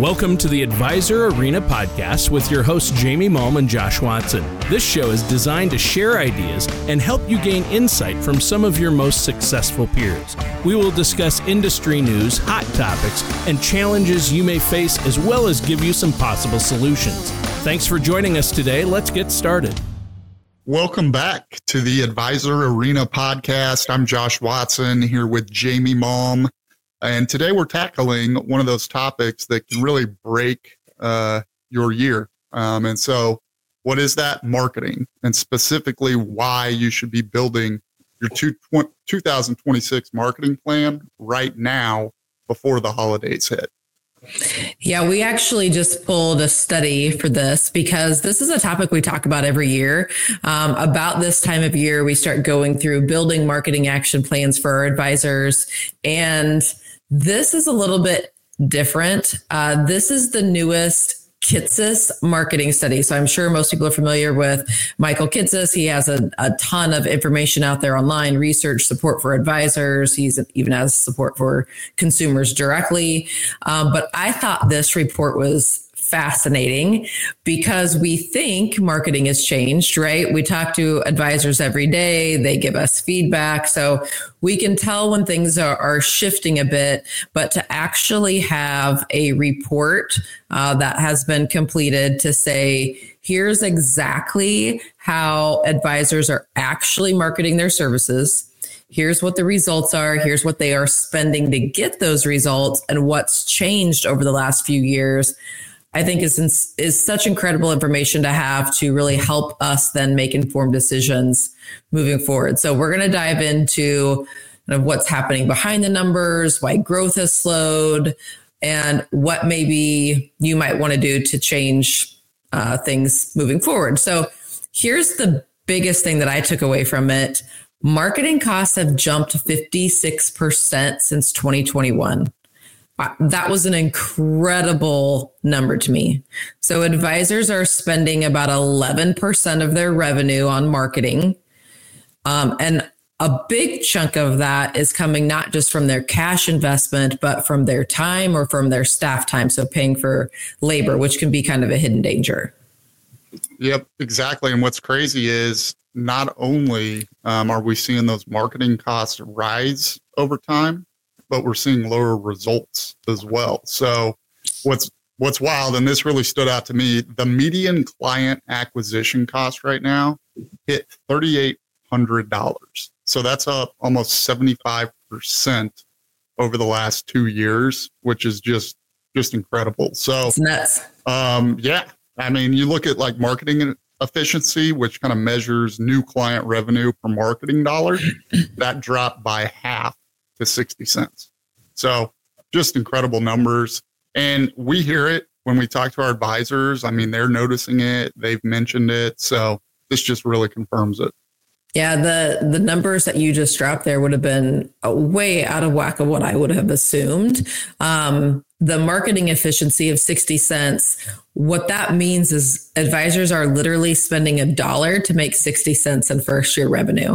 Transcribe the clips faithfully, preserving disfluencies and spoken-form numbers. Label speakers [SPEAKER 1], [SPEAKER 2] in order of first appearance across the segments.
[SPEAKER 1] Welcome to the Advisor Arena podcast with your hosts Jamie Malm and Josh Watson. This show is designed to share ideas and help you gain insight from some of your most successful peers. We will discuss industry news, hot topics, and challenges you may face, as well as give you some possible solutions. Thanks for joining us today. Let's get started.
[SPEAKER 2] Welcome back to the Advisor Arena podcast. I'm Josh Watson here with Jamie Malm. And today we're tackling one of those topics that can really break uh, your year. Um, and so what is that? Marketing, and specifically why you should be building your two, two thousand twenty-six marketing plan right now before the holidays hit.
[SPEAKER 3] Yeah, we actually just pulled a study for this because this is a topic we talk about every year. Um, about this time of year, we start going through building marketing action plans for our advisors. And this is a little bit different. Uh, this is the newest Kitces marketing study. So I'm sure most people are familiar with Michael Kitces. He has a, a ton of information out there online, research support for advisors. He's even has support for consumers directly. Um, but I thought this report was fascinating because we think marketing has changed, right? We talk to advisors every day. They give us feedback. So we can tell when things are, are shifting a bit, but to actually have a report uh, that has been completed to say, here's exactly how advisors are actually marketing their services. Here's what the results are. Here's what they are spending to get those results and what's changed over the last few years. I think is is such incredible information to have to really help us then make informed decisions moving forward. So we're going to dive into kind of what's happening behind the numbers, why growth has slowed, and what maybe you might want to do to change uh, things moving forward. So here's the biggest thing that I took away from it. Marketing costs have jumped fifty-six percent since twenty twenty-one. That was an incredible number to me. So advisors are spending about eleven percent of their revenue on marketing. Um, and a big chunk of that is coming not just from their cash investment, but from their time or from their staff time. So paying for labor, which can be kind of a hidden danger.
[SPEAKER 2] Yep, exactly. And what's crazy is not only um, are we seeing those marketing costs rise over time, but we're seeing lower results as well. So what's what's wild, and this really stood out to me, the median client acquisition cost right now hit three thousand eight hundred dollars. So that's up almost seventy-five percent over the last two years, which is just just incredible. So
[SPEAKER 3] it's nuts.
[SPEAKER 2] Um, yeah, I mean, you look at like marketing efficiency, which kind of measures new client revenue per marketing dollar, that dropped by half to sixty cents. So just incredible numbers. And we hear it when we talk to our advisors. I mean, they're noticing it. They've mentioned it. So this just really confirms it.
[SPEAKER 3] Yeah, the, the numbers that you just dropped there would have been way out of whack of what I would have assumed. Um, the marketing efficiency of sixty cents, what that means is advisors are literally spending a dollar to make sixty cents in first year revenue.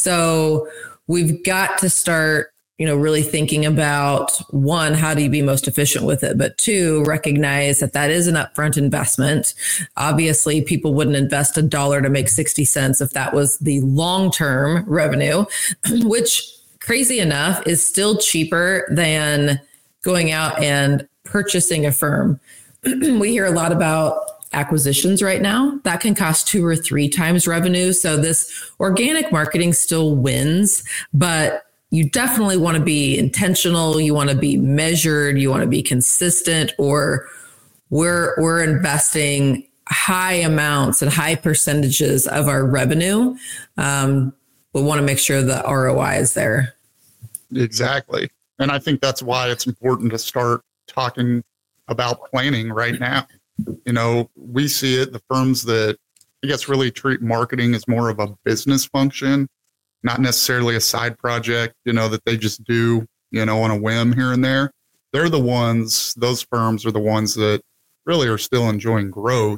[SPEAKER 3] So we've got to start, you know, really thinking about, one, how do you be most efficient with it? But two, recognize that that is an upfront investment. Obviously, people wouldn't invest a dollar to make sixty cents if that was the long-term revenue, which, crazy enough, is still cheaper than going out and purchasing a firm. We hear a lot about acquisitions right now that can cost two or three times revenue. So this organic marketing still wins, but you definitely want to be intentional. You want to be measured. You want to be consistent, or we're, we're investing high amounts and high percentages of our revenue. Um, we want to make sure the R O I is there.
[SPEAKER 2] Exactly. And I think that's why it's important to start talking about planning right now. You know, we see it, the firms that I guess really treat marketing as more of a business function, not necessarily a side project, you know, that they just do, you know, on a whim here and there. They're the ones, those firms are the ones that really are still enjoying growth,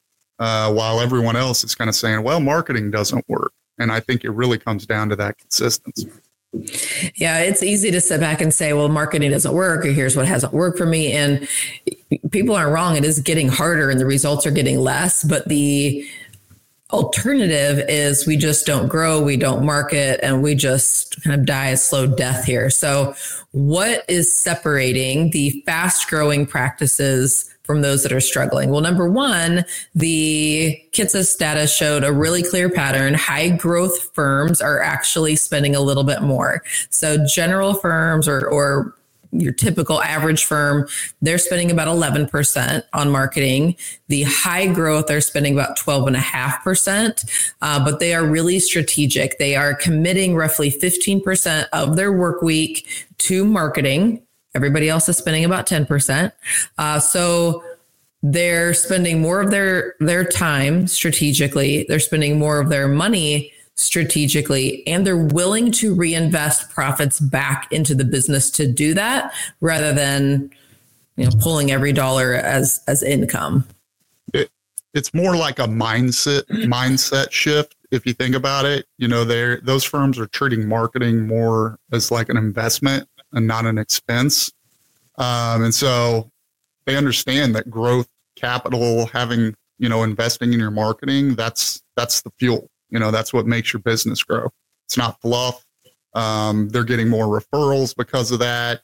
[SPEAKER 2] uh, while everyone else is kind of saying, well, marketing doesn't work. And I think it really comes down to that consistency.
[SPEAKER 3] Yeah, it's easy to sit back and say, well, marketing doesn't work, or here's what hasn't worked for me. And people aren't wrong. It is getting harder and the results are getting less, but the alternative is we just don't grow, we don't market, and we just kind of die a slow death here. So what is separating the fast growing practices from those that are struggling? Well, number one, the Kitces data showed a really clear pattern. High growth firms are actually spending a little bit more. So general firms or, or your typical average firm, they're spending about eleven percent on marketing. The high growth, they're spending about twelve and a half percent, uh, but they are really strategic. They are committing roughly fifteen percent of their work week to marketing. Everybody else is spending about ten percent. Uh, so they're spending more of their, their time strategically. They're spending more of their money strategically, and they're willing to reinvest profits back into the business to do that rather than, you know, pulling every dollar as, as income.
[SPEAKER 2] It, it's more like a mindset, mindset shift. If you think about it, you know, they're, those firms are treating marketing more as like an investment and not an expense. Um, and so they understand that growth capital, having, you know, investing in your marketing, that's, that's the fuel. You know, that's what makes your business grow. It's not fluff. Um, they're getting more referrals because of that.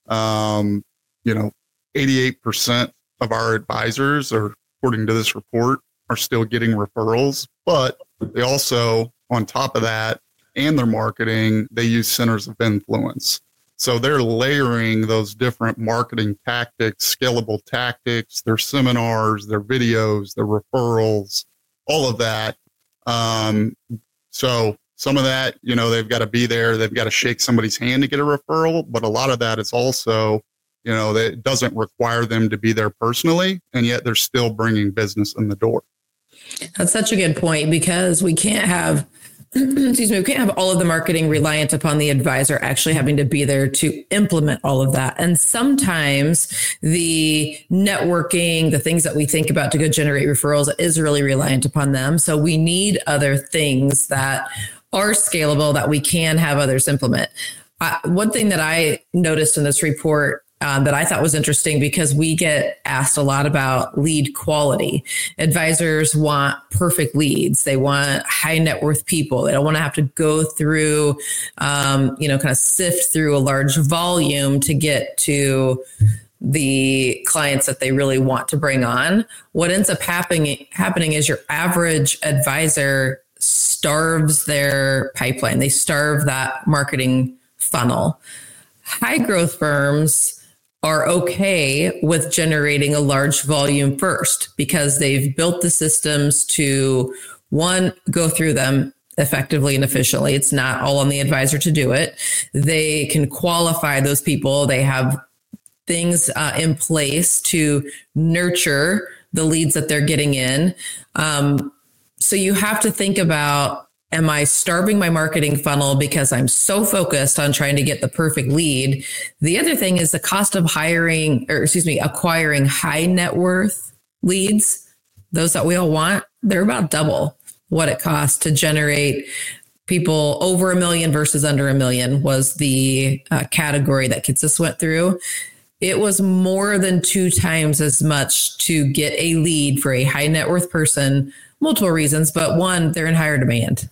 [SPEAKER 2] Um, you know, eighty-eight percent of our advisors are, according to this report, are still getting referrals, but they also, on top of that, and their marketing, they use centers of influence. So they're layering those different marketing tactics, scalable tactics, their seminars, their videos, their referrals, all of that. Um, so some of that, you know, they've got to be there. They've got to shake somebody's hand to get a referral. But a lot of that is also, you know, that it doesn't require them to be there personally, and yet they're still bringing business in the door.
[SPEAKER 3] That's such a good point, because we can't have, excuse me, we can't have all of the marketing reliant upon the advisor actually having to be there to implement all of that. And sometimes the networking, the things that we think about to go generate referrals is really reliant upon them. So we need other things that are scalable that we can have others implement. Uh, one thing that I noticed in this report Um, that I thought was interesting, because we get asked a lot about lead quality. Advisors want perfect leads. They want high net worth people. They don't want to have to go through, um, you know, kind of sift through a large volume to get to the clients that they really want to bring on. What ends up happening, happening is your average advisor starves their pipeline. They starve that marketing funnel. High growth firms are okay with generating a large volume first, because they've built the systems to, one, go through them effectively and efficiently. It's not all on the advisor to do it. They can qualify those people. They have things uh, in place to nurture the leads that they're getting in. Um, so you have to think about, am I starving my marketing funnel because I'm so focused on trying to get the perfect lead? The other thing is the cost of hiring, or excuse me, acquiring high net worth leads, those that we all want, they're about double what it costs to generate people over a million versus under a million was the uh, category that Kitces went through. It was more than two times as much to get a lead for a high net worth person, multiple reasons, but one, they're in higher demand.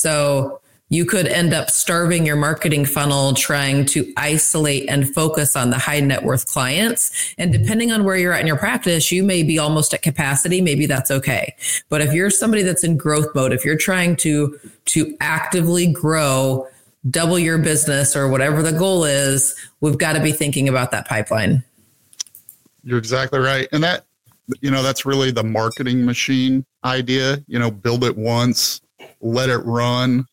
[SPEAKER 3] So you could end up starving your marketing funnel trying to isolate and focus on the high net worth clients. And depending on where you're at in your practice, you may be almost at capacity. Maybe that's okay. But if you're somebody that's in growth mode, if you're trying to, to actively grow, double your business or whatever the goal is, we've got to be thinking about that pipeline.
[SPEAKER 2] You're exactly right. And that, you know, that's really the marketing machine idea, you know, build it once, let it run.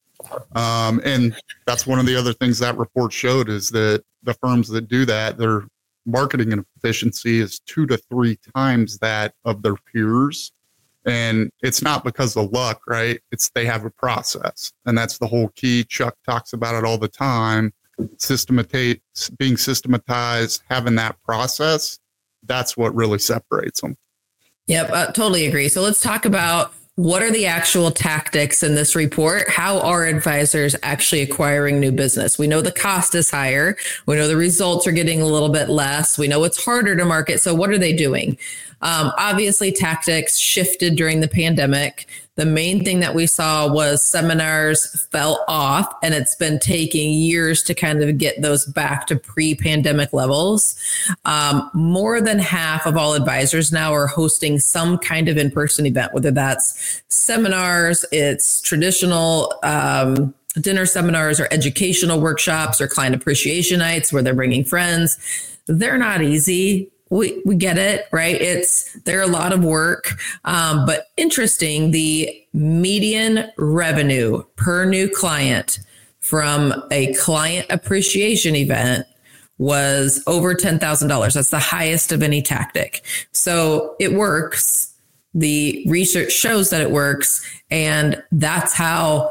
[SPEAKER 2] Um, and that's one of the other things that report showed, is that the firms that do that, their marketing efficiency is two to three times that of their peers. And it's not because of luck, right? It's they have a process. And that's the whole key. Chuck talks about it all the time. Systematize, being systematized, having that process, that's what really separates them.
[SPEAKER 3] Yep, uh, totally agree. So let's talk about what are the actual tactics in this report? How are advisors actually acquiring new business? We know the cost is higher. We know the results are getting a little bit less. We know it's harder to market. So what are they doing? Um, obviously, tactics shifted during the pandemic. The main thing that we saw was seminars fell off, and it's been taking years to kind of get those back to pre-pandemic levels. Um, more than half of all advisors now are hosting some kind of in-person event, whether that's seminars, it's traditional um, dinner seminars or educational workshops or client appreciation nights where they're bringing friends. They're not easy. We we get it, right? It's they're a lot of work, um, but interesting. The median revenue per new client from a client appreciation event was over ten thousand dollars. That's the highest of any tactic. So it works. The research shows that it works, and that's how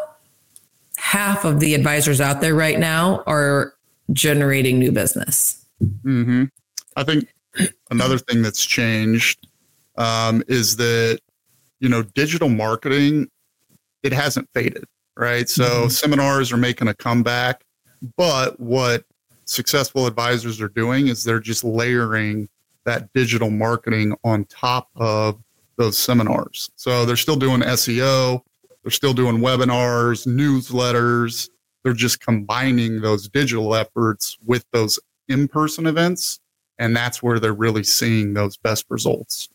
[SPEAKER 3] half of the advisors out there right now are generating new business.
[SPEAKER 2] Mm-hmm. I think another thing that's changed um, is that, you know, digital marketing, it hasn't faded, right? So mm-hmm. seminars are making a comeback, but what successful advisors are doing is they're just layering that digital marketing on top of those seminars. So they're still doing S E O, they're still doing webinars, newsletters. They're just combining those digital efforts with those in-person events. And that's where they're really seeing those best results.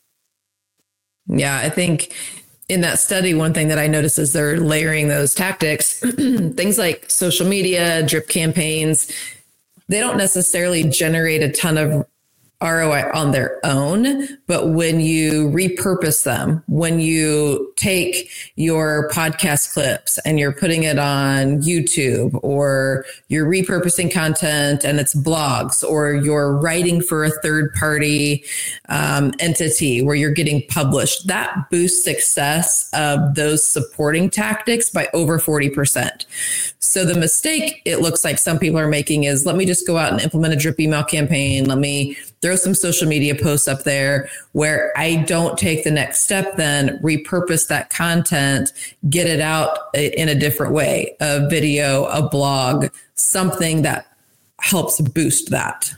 [SPEAKER 3] Yeah, I think in that study, one thing that I noticed is they're layering those tactics, things like social media, drip campaigns. They don't necessarily generate a ton of R O I on their own, but when you repurpose them, when you take your podcast clips and you're putting it on YouTube, or you're repurposing content and it's blogs, or you're writing for a third party um, entity where you're getting published, that boosts success of those supporting tactics by over forty percent. So the mistake it looks like some people are making is, let me just go out and implement a drip email campaign. Let me throw some social media posts up there, where I don't take the next step, then repurpose that content, get it out in a different way, a video, a blog, something that helps boost that.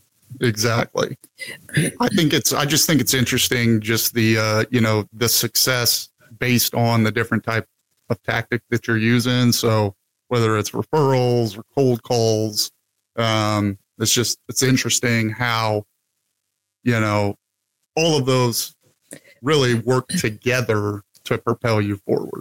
[SPEAKER 2] Exactly. I think it's, I just think it's interesting, just the, uh, you know, the success based on the different type of tactic that you're using. So whether it's referrals or cold calls, um, it's just, it's interesting how, you know, all of those really work together to propel you forward.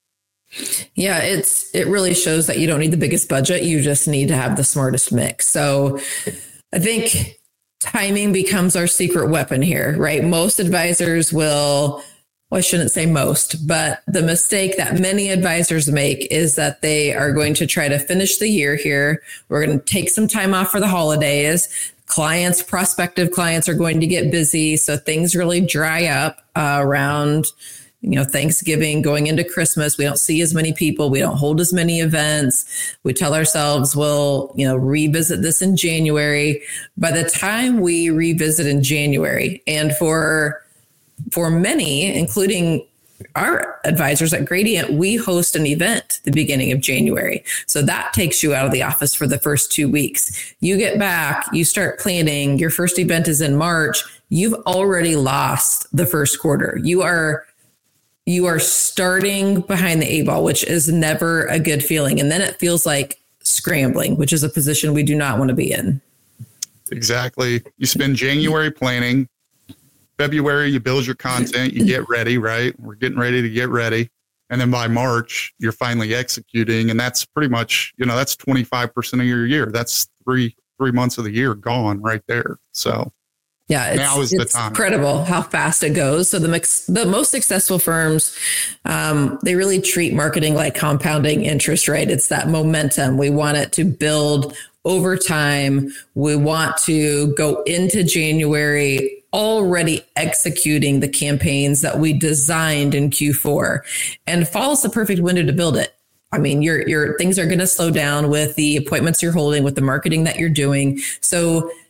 [SPEAKER 3] Yeah, it's, it really shows that you don't need the biggest budget. You just need to have the smartest mix. So I think timing becomes our secret weapon here, right? Most advisors will, well, I shouldn't say most, but the mistake that many advisors make is that they are going to try to finish the year here. We're going to take some time off for the holidays. Clients, prospective clients are going to get busy. So things really dry up uh, around, you know, Thanksgiving, going into Christmas. We don't see as many people. We don't hold as many events. We tell ourselves we'll, you know, revisit this in January. By the time we revisit in January, and for For many, including our advisors at Gradient, we host an event at the beginning of January. So that takes you out of the office for the first two weeks. You get back, you start planning, your first event is in March. You've already lost the first quarter. You are you are starting behind the eight ball, which is never a good feeling. And then it feels like scrambling, which is a position we do not want to be in.
[SPEAKER 2] Exactly. You spend January planning. February, you build your content, you get ready, right? We're getting ready to get ready. And then by March, you're finally executing. And that's pretty much, you know, that's twenty-five percent of your year. That's three, three months of the year gone right there. So
[SPEAKER 3] yeah, it's,
[SPEAKER 2] now is the
[SPEAKER 3] it's
[SPEAKER 2] time.
[SPEAKER 3] Incredible how fast it goes. So the mix, the most successful firms, um, they really treat marketing like compounding interest, right? It's that momentum. We want it to build over time. We want to go into January already executing the campaigns that we designed in Q four, and fall is the perfect window to build it. I mean, your your things are going to slow down with the appointments you're holding, with the marketing that you're doing. So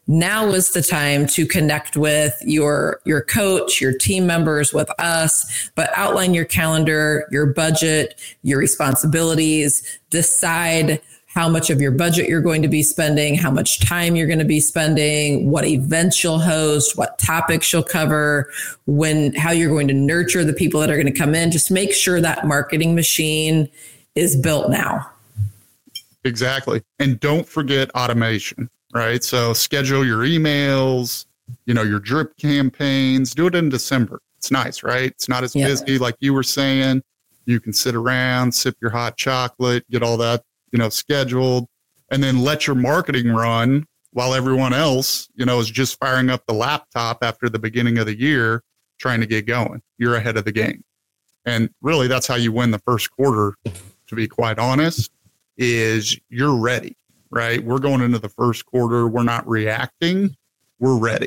[SPEAKER 3] now is the time to connect with your, your coach, your team members, with us, but outline your calendar, your budget, your responsibilities, decide how much of your budget you're going to be spending, how much time you're going to be spending, what events you'll host, what topics you'll cover, when, how you're going to nurture the people that are going to come in. Just make sure that marketing machine is built now.
[SPEAKER 2] Exactly. And don't forget automation, right? So schedule your emails, you know, your drip campaigns, do it in December. It's nice, right? It's not as yeah. busy like you were saying. You can sit around, sip your hot chocolate, get all that, you know, scheduled, and then let your marketing run while everyone else, you know, is just firing up the laptop after the beginning of the year, trying to get going. You're ahead of the game. And really, that's how you win the first quarter, to be quite honest, is you're ready, right? We're going into the first quarter. We're not reacting. We're ready.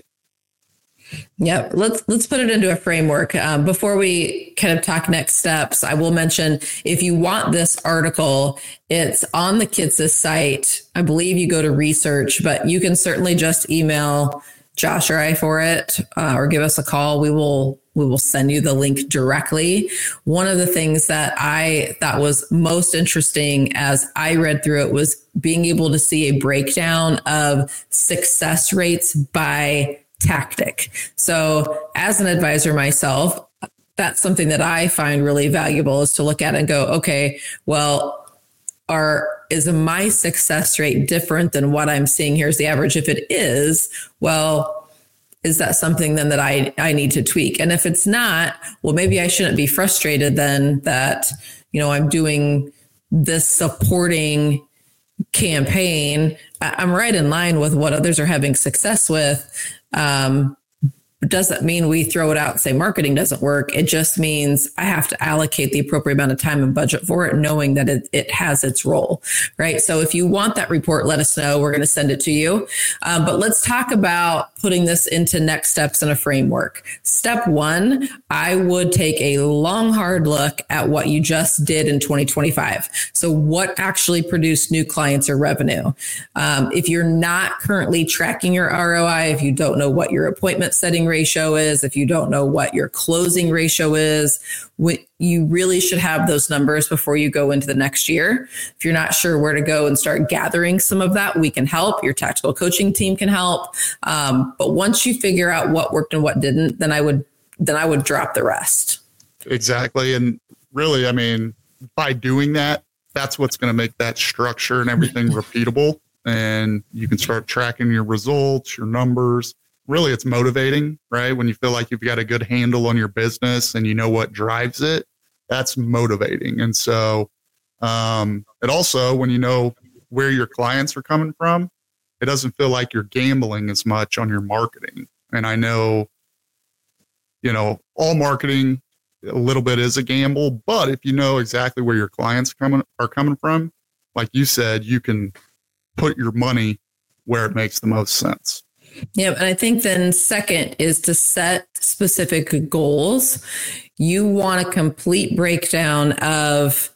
[SPEAKER 3] Yep. Let's let's put it into a framework. Um, before we kind of talk next steps, I will mention, if you want this article, it's on the K I T S S site. I believe you go to research, but you can certainly just email Josh or I for it, uh, or give us a call. We will we will send you the link directly. One of the things that I thought was most interesting as I read through it was being able to see a breakdown of success rates by tactic. So as an advisor myself, that's something that I find really valuable, is to look at and go, okay, well, are is my success rate different than what I'm seeing here as the average? If it is, well, is that something then that I, I need to tweak? And if it's not, well, maybe I shouldn't be frustrated then that, you know, I'm doing this supporting campaign. I'm right in line with what others are having success with. Um, it doesn't mean we throw it out and say marketing doesn't work. It just means I have to allocate the appropriate amount of time and budget for it, knowing that it, it has its role, right? So if you want that report, let us know. We're going to send it to you. Um, but let's talk about putting this into next steps in a framework. Step one, I would take a long, hard look at what you just did in twenty twenty-five. So what actually produced new clients or revenue? Um, if you're not currently tracking your R O I, if you don't know what your appointment setting ratio is, if you don't know what your closing ratio is, you really should have those numbers before you go into the next year. If you're not sure where to go and start gathering some of that, we can help. Your tactical coaching team can help. Um, but once you figure out what worked and what didn't, then I would then I would drop the rest.
[SPEAKER 2] Exactly. And really, I mean, by doing that, that's what's going to make that structure and everything repeatable. And you can start tracking your results, your numbers. Really, it's motivating, right? When you feel like you've got a good handle on your business and you know what drives it, that's motivating. And so um, it also, when you know where your clients are coming from, it doesn't feel like you're gambling as much on your marketing. And I know, you know, all marketing a little bit is a gamble, but if you know exactly where your clients coming are coming from, like you said, you can put your money where it makes the most sense.
[SPEAKER 3] Yeah. And I think then second is to set specific goals. You want a complete breakdown of,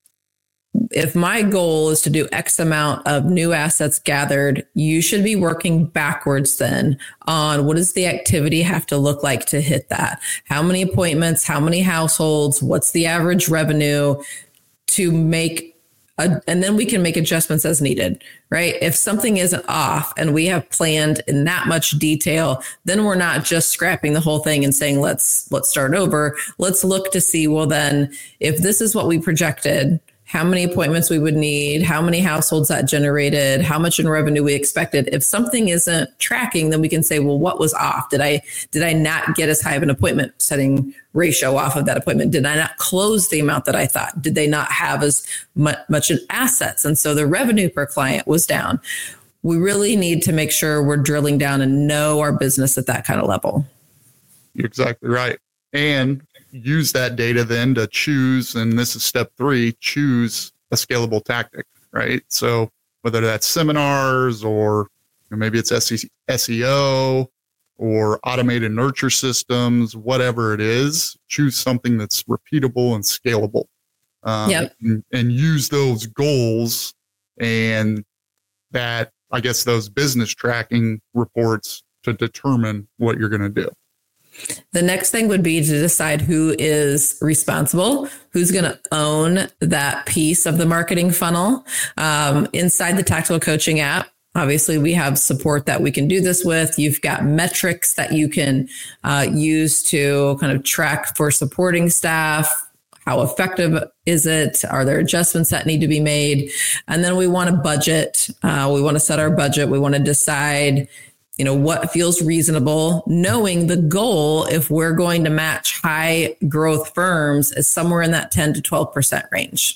[SPEAKER 3] if my goal is to do X amount of new assets gathered, you should be working backwards then on what does the activity have to look like to hit that? How many appointments, how many households, what's the average revenue to make A, and then we can make adjustments as needed, right? If something isn't off and we have planned in that much detail, then we're not just scrapping the whole thing and saying, let's, let's start over. Let's look to see, well, then if this is what we projected, how many appointments we would need, how many households that generated, how much in revenue we expected. If something isn't tracking, then we can say, well, what was off? Did I, did I not get as high of an appointment setting ratio off of that appointment? Did I not close the amount that I thought? Did they not have as much, much in assets? And so the revenue per client was down. We really need to make sure we're drilling down and know our business at that kind of level.
[SPEAKER 2] You're exactly right. And use that data then to choose, and this is step three, choose a scalable tactic, right? So whether that's seminars or maybe it's S E O or automated nurture systems, whatever it is, choose something that's repeatable and scalable. Um,
[SPEAKER 3] yep.
[SPEAKER 2] and, and use those goals and that I guess, those business tracking reports to determine what you're going to do.
[SPEAKER 3] The next thing would be to decide who is responsible, who's going to own that piece of the marketing funnel. Um, inside the Tactical Coaching app, obviously, we have support that we can do this with. You've got metrics that you can uh, use to kind of track for supporting staff. How effective is it? Are there adjustments that need to be made? And then we want to budget. Uh, we want to set our budget. We want to decide, you know, what feels reasonable, knowing the goal, if we're going to match high growth firms, is somewhere in that ten to twelve percent range.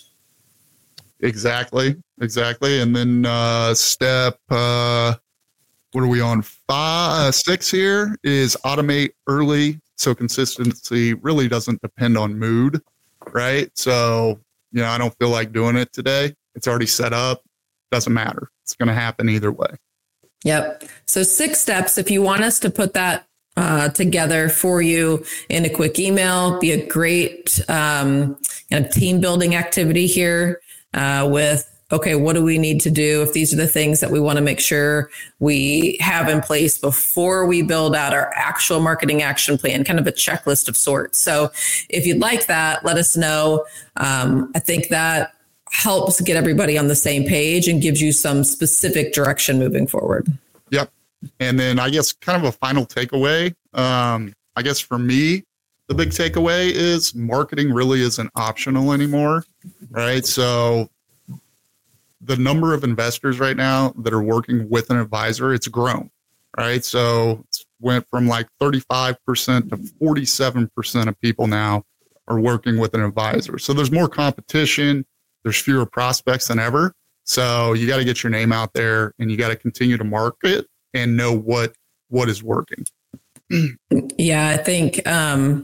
[SPEAKER 2] Exactly. Exactly. And then uh, step, uh, what are we on? Five, uh, six here is automate early. So consistency really doesn't depend on mood, right? So, you know, I don't feel like doing it today. It's already set up. Doesn't matter. It's going to happen either way.
[SPEAKER 3] Yep. So six steps. If you want us to put that uh, together for you in a quick email, be a great um, kind of team building activity here uh, with, okay, what do we need to do if these are the things that we want to make sure we have in place before we build out our actual marketing action plan, kind of a checklist of sorts. So if you'd like that, let us know. Um, I think that helps get everybody on the same page and gives you some specific direction moving forward.
[SPEAKER 2] Yep. And then I guess kind of a final takeaway. Um, I guess for me, the big takeaway is marketing really isn't optional anymore, right? So the number of investors right now that are working with an advisor, it's grown, right? So it went from like thirty-five percent to forty-seven percent of people now are working with an advisor. So there's more competition. There's fewer prospects than ever. So you got to get your name out there and you got to continue to market and know what, what is working.
[SPEAKER 3] Yeah, I think um,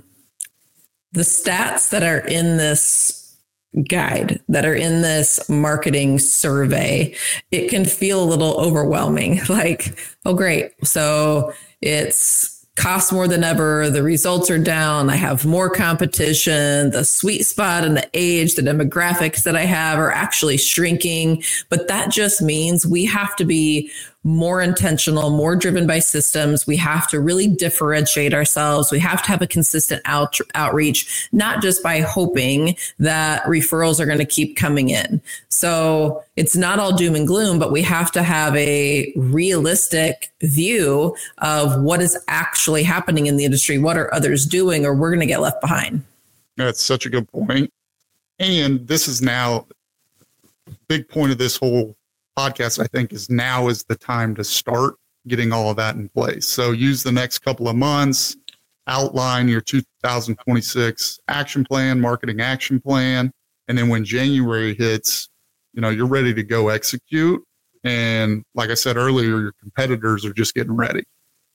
[SPEAKER 3] the stats that are in this guide, that are in this marketing survey, it can feel a little overwhelming. Like, oh, great. So it's costs more than ever. The results are down. I have more competition. The sweet spot and the age, the demographics that I have are actually shrinking. But that just means we have to be more intentional, more driven by systems. We have to really differentiate ourselves. We have to have a consistent out, outreach, not just by hoping that referrals are going to keep coming in. So it's not all doom and gloom, but we have to have a realistic view of what is actually happening in the industry. What are others doing, or we're going to get left behind.
[SPEAKER 2] That's such a good point. And this is now a big point of this whole podcast, I think, is now is the time to start getting all of that in place. So use the next couple of months, outline your two thousand twenty-six action plan, marketing action plan. And then when January hits, you know, you're ready to go execute. And like I said earlier, your competitors are just getting ready.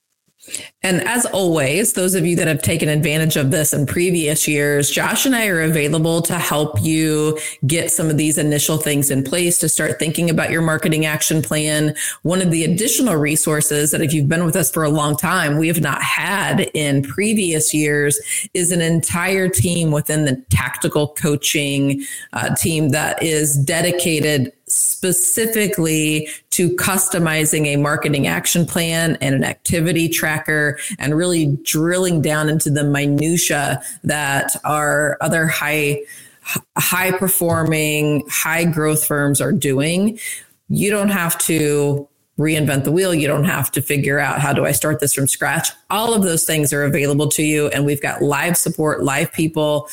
[SPEAKER 3] And as always, those of you that have taken advantage of this in previous years, Josh and I are available to help you get some of these initial things in place to start thinking about your marketing action plan. One of the additional resources that if you've been with us for a long time, we have not had in previous years is an entire team within the Tactical Coaching uh, team that is dedicated specifically to customizing a marketing action plan and an activity tracker and really drilling down into the minutia that our other high, high performing, high growth firms are doing. You don't have to reinvent the wheel. You don't have to figure out, how do I start this from scratch? All of those things are available to you. And we've got live support, live people,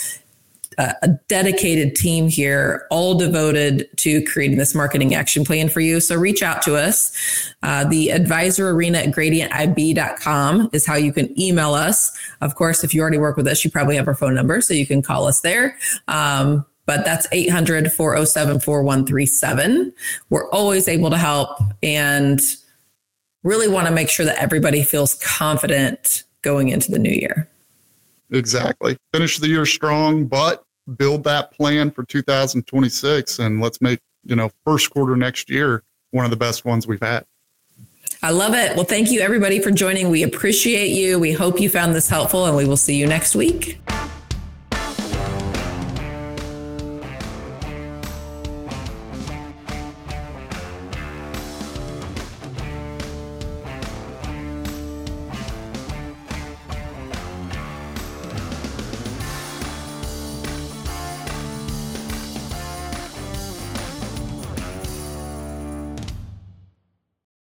[SPEAKER 3] a dedicated team here, all devoted to creating this marketing action plan for you. So reach out to us. Uh, the advisor arena at gradient I B dot com is how you can email us. Of course, if you already work with us, you probably have our phone number, so you can call us there. Um, but that's eight hundred, four oh seven, four one three seven. We're always able to help and really want to make sure that everybody feels confident going into the new year.
[SPEAKER 2] Exactly. Finish the year strong, but build that plan for two thousand twenty-six, and let's make, you know, first quarter next year one of the best ones we've had.
[SPEAKER 3] I love it. Well, thank you everybody for joining. We appreciate you. We hope you found this helpful, and we will see you next week.